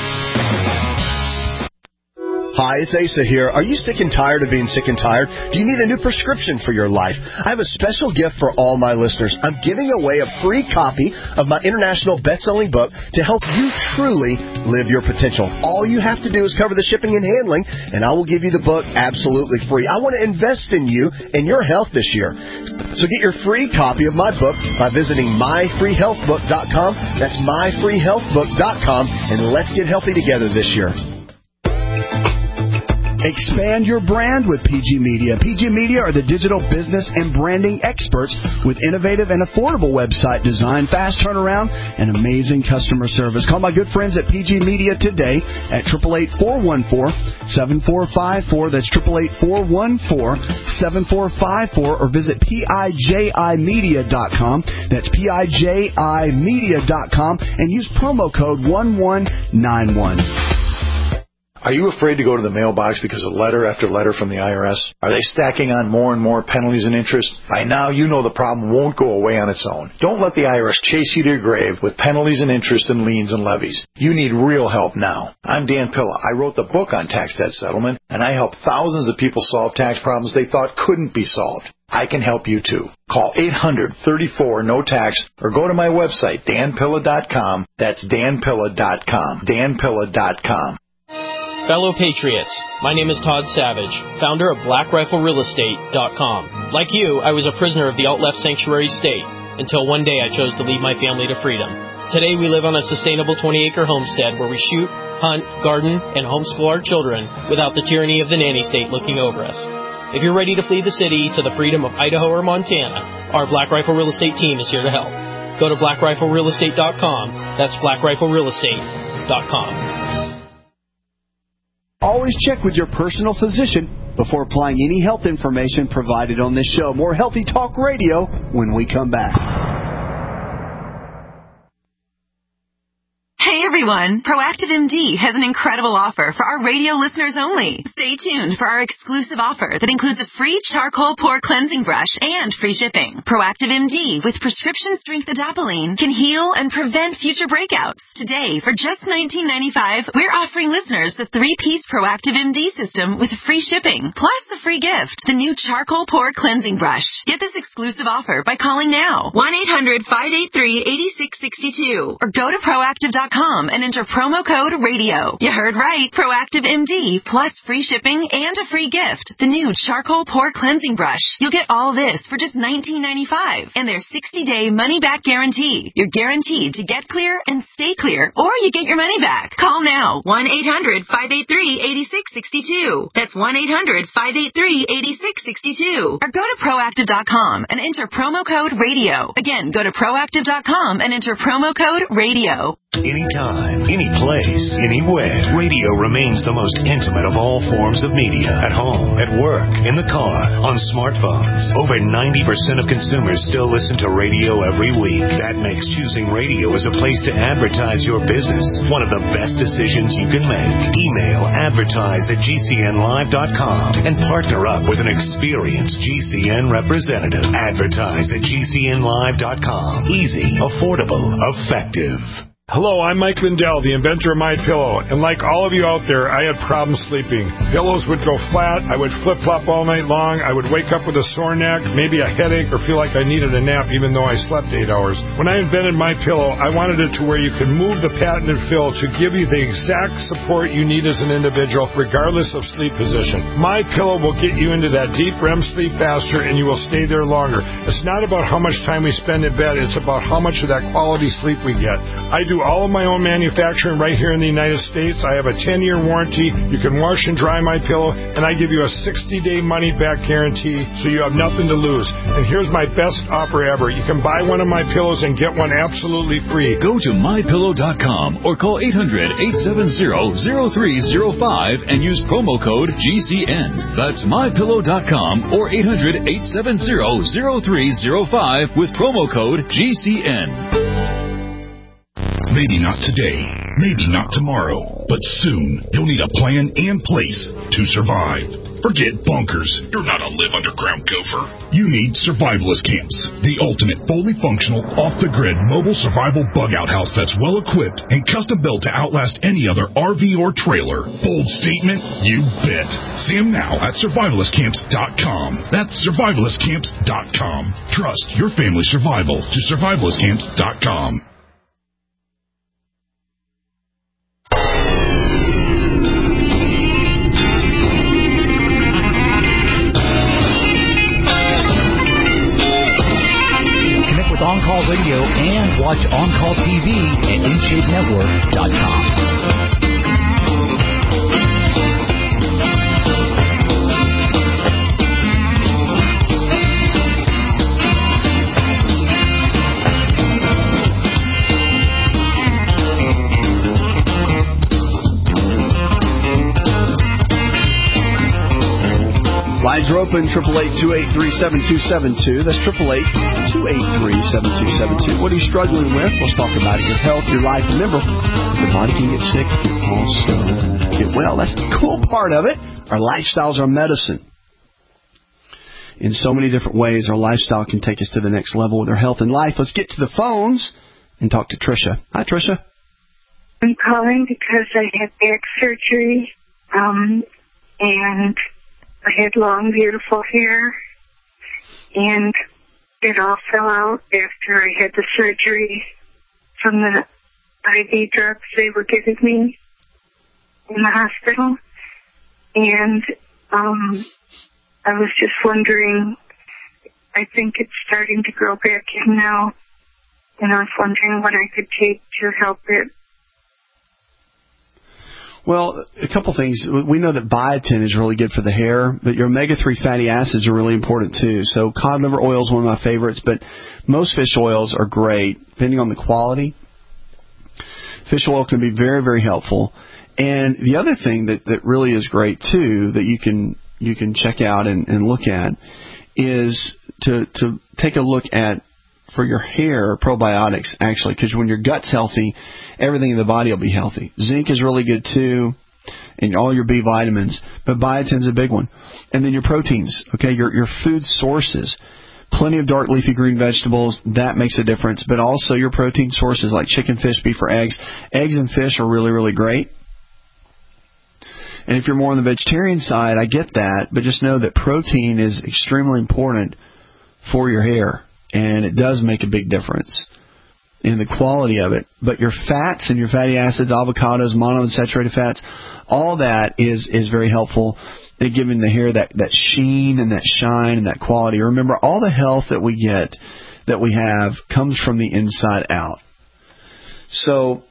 Hi, it's Asa here. Are you sick and tired of being sick and tired? Do you need a new prescription for your life? I have a special gift for all my listeners. I'm giving away a free copy of my international best-selling book to help you truly live your potential. All you have to do is cover the shipping and handling, and I will give you the book absolutely free. I want to invest in you and your health this year. So get your free copy of my book by visiting my free health book dot com. That's my free health book dot com, and let's get healthy together this year. Expand your brand with P G Media. P G Media are the digital business and branding experts with innovative and affordable website design, fast turnaround, and amazing customer service. Call my good friends at P G Media today at eight eight eight, four one four, seven four five four. That's eight eight eight, four one four, seven four five four, or visit P I J I media dot com. That's P I J I media dot com, and use promo code one one nine one. Are you afraid to go to the mailbox because of letter after letter from the I R S? Are they stacking on more and more penalties and interest? By now, you know the problem won't go away on its own. Don't let the I R S chase you to your grave with penalties and interest and liens and levies. You need real help now. I'm Dan Pilla. I wrote the book on tax debt settlement, and I help thousands of people solve tax problems they thought couldn't be solved. I can help you too. Call eight hundred, thirty-four, no tax or go to my website, dan pilla dot com. That's dan pilla dot com. dan pilla dot com. Fellow Patriots, my name is Todd Savage, founder of black rifle real estate dot com. Like you, I was a prisoner of the alt-left sanctuary state until one day I chose to lead my family to freedom. Today we live on a sustainable twenty-acre homestead where we shoot, hunt, garden, and homeschool our children without the tyranny of the nanny state looking over us. If you're ready to flee the city to the freedom of Idaho or Montana, our Black Rifle Real Estate team is here to help. Go to black rifle real estate dot com. That's black rifle real estate dot com. Always check with your personal physician before applying any health information provided on this show. More Healthy Talk Radio when we come back. Hey everyone, Proactive M D has an incredible offer for our radio listeners only. Stay tuned for our exclusive offer that includes a free charcoal pore cleansing brush and free shipping. Proactive M D with prescription strength adapalene can heal and prevent future breakouts. Today, for just nineteen ninety-five dollars, we're offering listeners the three-piece Proactive M D system with free shipping, plus a free gift, the new charcoal pore cleansing brush. Get this exclusive offer by calling now, one eight hundred, five eight three, eight six six two, or go to proactive dot com and enter promo code radio. You heard right. Proactive M D plus free shipping and a free gift. The new charcoal pore cleansing brush. You'll get all this for just nineteen ninety-five dollars and their sixty-day money-back guarantee. You're guaranteed to get clear and stay clear, or you get your money back. Call now. one eight hundred, five eight three, eight six six two. That's one eight hundred, five eight three, eight six six two. Or go to proactive dot com and enter promo code radio. Again, go to proactive dot com and enter promo code radio. Anytime, any place, anywhere, radio remains the most intimate of all forms of media. At home, at work, in the car, on smartphones. Over ninety percent of consumers still listen to radio every week. That makes choosing radio as a place to advertise your business one of the best decisions you can make. Email advertise at g c n live dot com and partner up with an experienced G C N representative. Advertise at g c n live dot com. Easy, affordable, effective. Hello, I'm Mike Lindell, the inventor of MyPillow, and like all of you out there, I had problems sleeping. Pillows would go flat, I would flip-flop all night long, I would wake up with a sore neck, maybe a headache, or feel like I needed a nap even though I slept eight hours. When I invented MyPillow, I wanted it to where you could move the patented fill to give you the exact support you need as an individual, regardless of sleep position. MyPillow will get you into that deep R E M sleep faster, and you will stay there longer. It's not about how much time we spend in bed, it's about how much of that quality sleep we get. I do do all of my own manufacturing right here in the United States. I have a ten-year warranty. You can wash and dry my pillow, and I give you a sixty-day money-back guarantee, so you have nothing to lose. And here's my best offer ever. You can buy one of my pillows and get one absolutely free. Go to my pillow dot com or call eight hundred, eight seven zero, zero three zero five and use promo code G C N. That's my pillow dot com or eight hundred, eight seven zero, zero three zero five with promo code G C N. Maybe not today, maybe not tomorrow, but soon you'll need a plan and place to survive. Forget bunkers. You're not a live underground gopher. You need Survivalist Camps, the ultimate fully functional, off-the-grid mobile survival bug-out house that's well-equipped and custom-built to outlast any other R V or trailer. Bold statement? You bet. See them now at survivalist camps dot com. That's survivalist camps dot com. Trust your family's survival to survivalist camps dot com. On Call Radio and watch On Call T V at in shade network dot com. Lines are open, eight eight eight, two eight three, seven two seven two. That's eight eight eight, two eight three, seven two seven two. What are you struggling with? Let's talk about it. Your health, your life. Remember, your body can get sick, you can also get well. That's the cool part of it. Our lifestyles are medicine. In so many different ways, our lifestyle can take us to the next level with our health and life. Let's get to the phones and talk to Tricia. Hi, Tricia. I'm calling because I had back surgery, um, and I had long, beautiful hair, and it all fell out after I had the surgery from the I V drugs they were giving me in the hospital. And um, I was just wondering, I think it's starting to grow back in now, and I was wondering what I could take to help it. Well, a couple things. We know that biotin is really good for the hair, but your omega three fatty acids are really important too. So cod liver oil is one of my favorites, but most fish oils are great, depending on the quality. Fish oil can be very, very helpful. And the other thing that, that really is great too, that you can you can check out and, and look at, is to to take a look at, for your hair, probiotics, actually, because when your gut's healthy, everything in the body will be healthy. Zinc is really good, too, and all your B vitamins, but biotin's a big one. And then your proteins, okay, your your food sources. Plenty of dark leafy green vegetables, that makes a difference, but also your protein sources like chicken, fish, beef, or eggs. Eggs and fish are really, really great. And if you're more on the vegetarian side, I get that, but just know that protein is extremely important for your hair. And it does make a big difference in the quality of it. But your fats and your fatty acids, avocados, monounsaturated fats, all that is, is very helpful in giving the hair that, that sheen and that shine and that quality. Remember, all the health that we get, that we have, comes from the inside out. So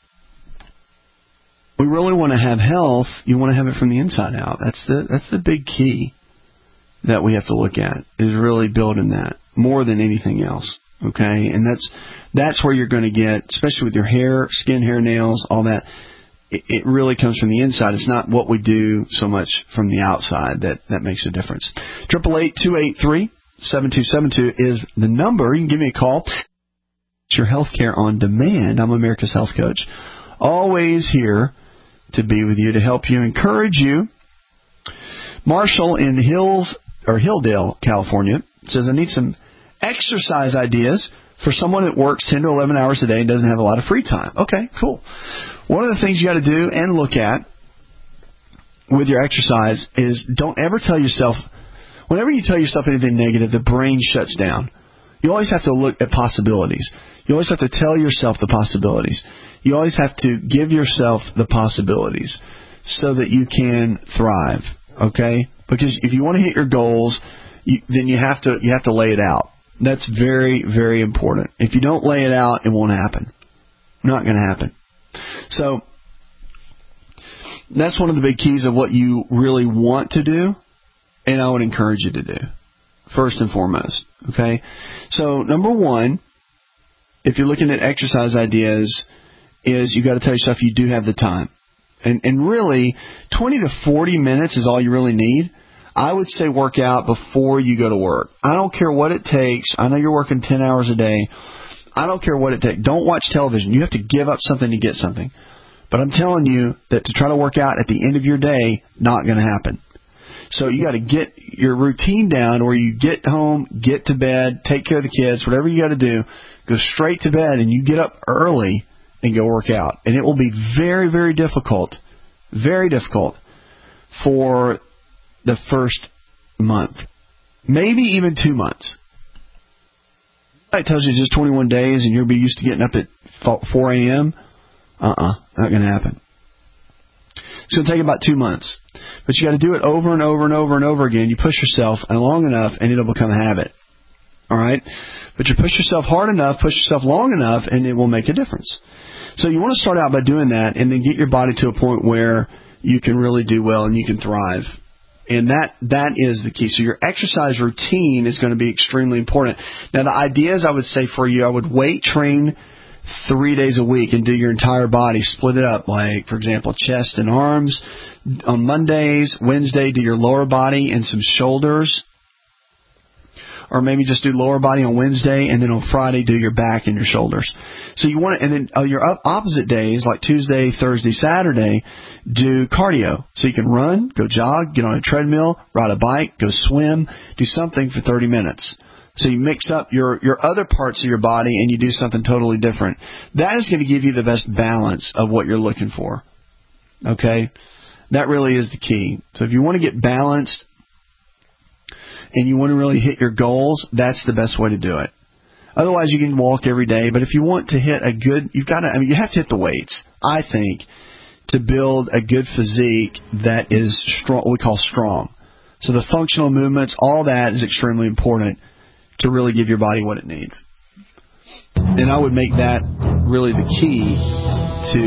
we really want to have health. You want to have it from the inside out. That's the that's the big key that we have to look at, is really building that more than anything else, okay? And that's that's where you're going to get, especially with your hair, skin, hair, nails, all that, it, it really comes from the inside. It's not what we do so much from the outside that, that makes a difference. eight eight eight, two eight three, seven two seven two is the number. You can give me a call. It's your healthcare on demand. I'm America's Health Coach. Always here to be with you, to help you, encourage you. Marshall in Hills or Hilldale, California, says, I need some exercise ideas for someone that works ten to eleven hours a day and doesn't have a lot of free time. Okay, cool. One of the things you got to do and look at with your exercise is don't ever tell yourself, whenever you tell yourself anything negative, the brain shuts down. You always have to look at possibilities. You always have to tell yourself the possibilities. You always have to give yourself the possibilities so that you can thrive, okay? Because if you want to hit your goals, you, then you have to you have to lay it out. That's very, very important. If you don't lay it out, it won't happen. Not going to happen. So that's one of the big keys of what you really want to do, and I would encourage you to do, first and foremost. Okay? So number one, if you're looking at exercise ideas, is you got to tell yourself you do have the time. And, and really, twenty to forty minutes is all you really need. I would say work out before you go to work. I don't care what it takes. I know you're working ten hours a day. I don't care what it takes. Don't watch television. You have to give up something to get something. But I'm telling you that to try to work out at the end of your day, not going to happen. So you got to get your routine down where you get home, get to bed, take care of the kids, whatever you got to do, go straight to bed, and you get up early and go work out. And it will be very, very difficult, very difficult for the first month, maybe even two months. It tells you just twenty-one days and you'll be used to getting up at four a.m. Uh-uh, not going to happen. It's going to take about two months. But you got to do it over and over and over and over again. You push yourself long enough and it'll become a habit. All right? But you push yourself hard enough, push yourself long enough, and it will make a difference. So you want to start out by doing that and then get your body to a point where you can really do well and you can thrive. And that that is the key. So your exercise routine is going to be extremely important. Now, the ideas I would say for you, I would weight train three days a week and do your entire body. Split it up, like, for example, chest and arms. On Mondays, Wednesday, do your lower body and some shoulders. Or maybe just do lower body on Wednesday, and then on Friday do your back and your shoulders. So you want to, and then uh, your opposite days, like Tuesday, Thursday, Saturday, do cardio. So you can run, go jog, get on a treadmill, ride a bike, go swim, do something for thirty minutes. So you mix up your, your other parts of your body and you do something totally different. That is going to give you the best balance of what you're looking for. Okay? That really is the key. So if you want to get balanced and you want to really hit your goals, that's the best way to do it. Otherwise, you can walk every day. But if you want to hit a good, you've got to, I mean, you have to hit the weights, I think, to build a good physique that is strong, what we call strong. So the functional movements, all that is extremely important to really give your body what it needs. And I would make that really the key to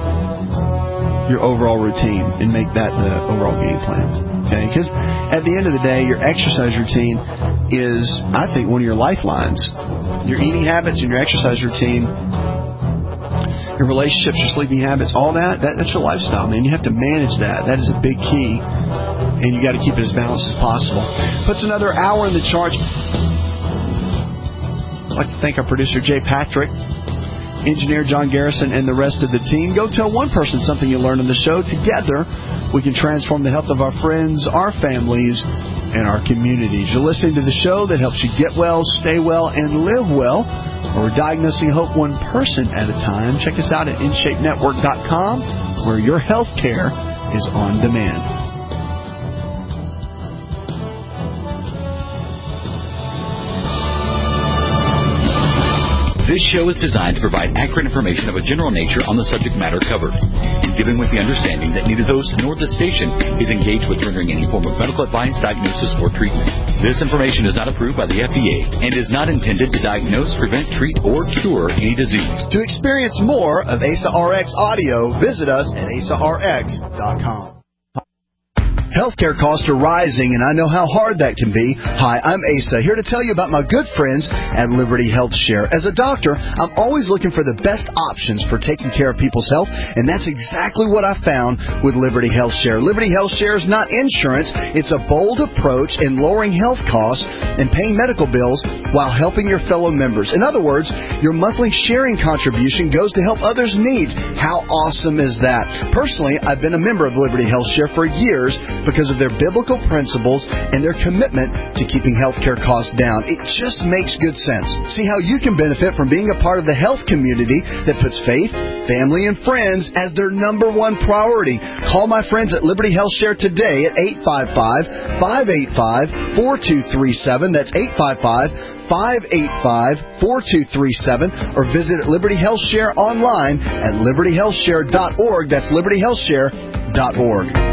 your overall routine and make that the overall game plan. Okay? Because at the end of the day, your exercise routine is, I think, one of your lifelines. Your eating habits and your exercise routine, your relationships, your sleeping habits, all that, that that's your lifestyle, man. You have to manage that. That is a big key. And you got to keep it as balanced as possible. Puts another hour in the charge. I'd like to thank our producer, Jay Patrick, engineer John Garrison, and the rest of the team. Go tell one person something you learned on the show. Together, we can transform the health of our friends, our families, and our communities. You're listening to the show that helps you get well, stay well, and live well. We're diagnosing hope one person at a time. Check us out at in shape network dot com, where your health care is on demand. This show is designed to provide accurate information of a general nature on the subject matter covered, and given with the understanding that neither host nor the station is engaged with rendering any form of medical advice, diagnosis, or treatment. This information is not approved by the F D A and is not intended to diagnose, prevent, treat, or cure any disease. To experience more of A S A R X audio, visit us at A S A R X dot com. Healthcare costs are rising, and I know how hard that can be. Hi, I'm Asa, here to tell you about my good friends at Liberty Health Share. As a doctor, I'm always looking for the best options for taking care of people's health, and that's exactly what I found with Liberty Health Share. Liberty Health Share is not insurance. It's a bold approach in lowering health costs and paying medical bills while helping your fellow members. In other words, your monthly sharing contribution goes to help others' needs. How awesome is that? Personally, I've been a member of Liberty Health Share for years because of their biblical principles and their commitment to keeping healthcare costs down. It just makes good sense. See how you can benefit from being a part of the health community that puts faith, family, and friends as their number one priority. Call my friends at Liberty Health Share today at eight five five, five eight five, four two three seven. That's eight five five, five eight five, four two three seven, or visit Liberty Health Share online at liberty health share dot org. That's liberty health share dot org.